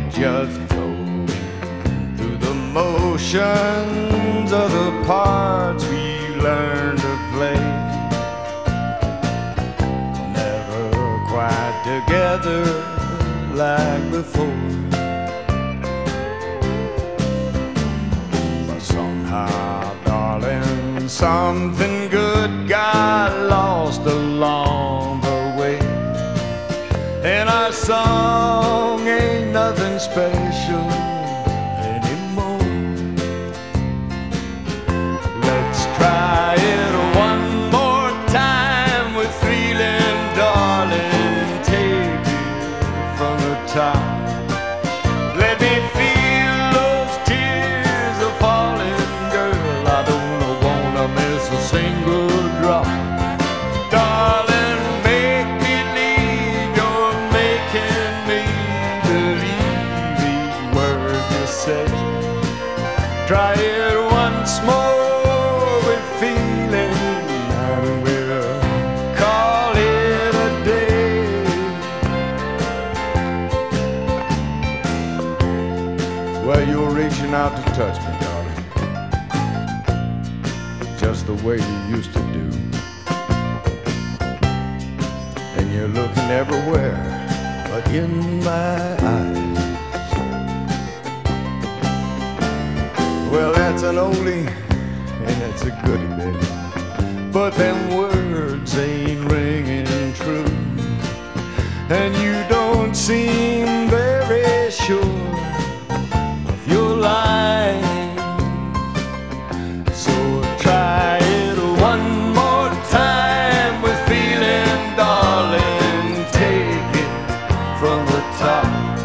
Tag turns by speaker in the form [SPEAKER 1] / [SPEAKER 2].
[SPEAKER 1] just go through the motions of the parts we learned to play. Never quite together like before, but somehow, darling, something good got lost along the way, and our song ain't nothing special anymore. Let's try it one more time with feeling, darling. Take it from the top. Let me feel those tears are falling, girl. I don't wanna miss a single drop. Darling, make believe you're making me believe these words you say. Try it once more with feeling, and we'll call it a day. Well, you're reaching out to touch me, darling, just the way you used to do. And you're looking everywhere but in my eyes. Well, that's an oldie and that's a goodie, baby, but them words ain't ringing true, and you don't seem very sure of your line. So try it one more time with feeling, darling. Take it from the top.